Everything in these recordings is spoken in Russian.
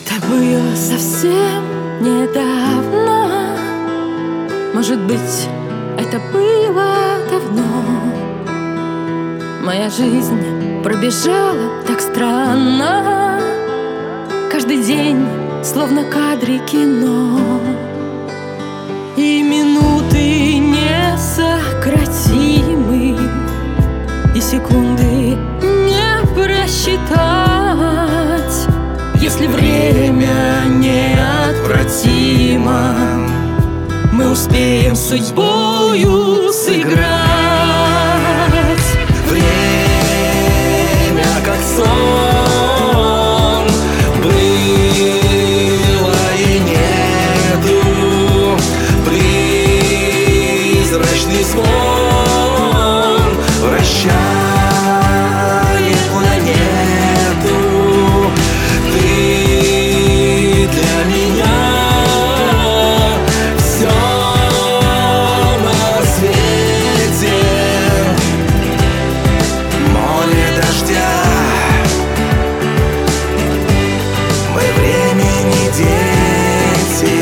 Это было совсем недавно. Может быть, это было давно. Моя жизнь пробежала так странно. Каждый день словно кадры кино. И минуты несократимы, и секунды не просчитать. Если время неотвратимо, мы успеем с судьбою сыграть. Время как сон, было и нету. Призрачный звон вращает планету. Ты для меня все на свете. Море дождя, мы времени дети.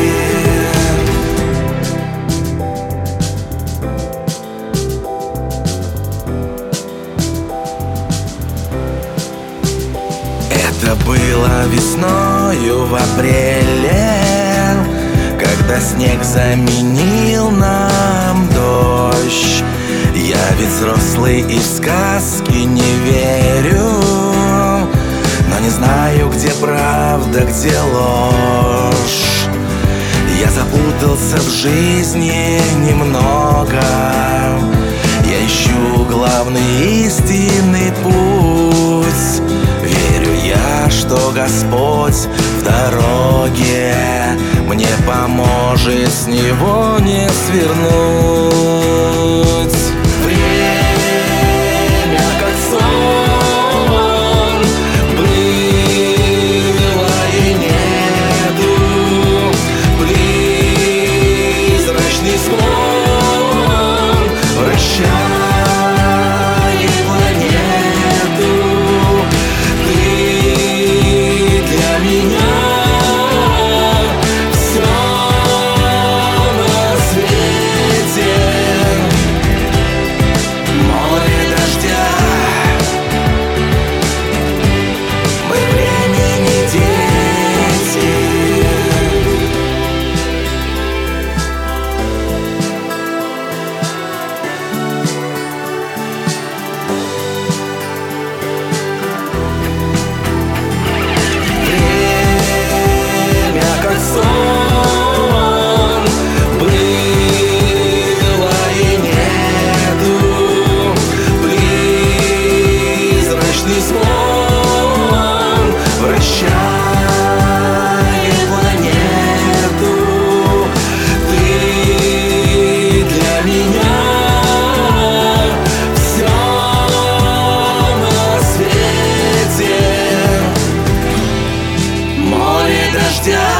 Это было весною в апреле, когда снег заменил нам дождь. Я ведь взрослый и в сказки не верю, но не знаю, где правда, где ложь. Я запутался в жизни немного. Я ищу главный истинный путь. Верю я, что Господь в дороге мне поможет с него не свернуть. Время как сон, было и нету. Призрачный звон вращает планету. Ты для меня все на свете. Море дождя, мы времени дети. Время как сон, было и нету. Призрачный звон вращает планету. Ты для меня все на свете. Море дождя,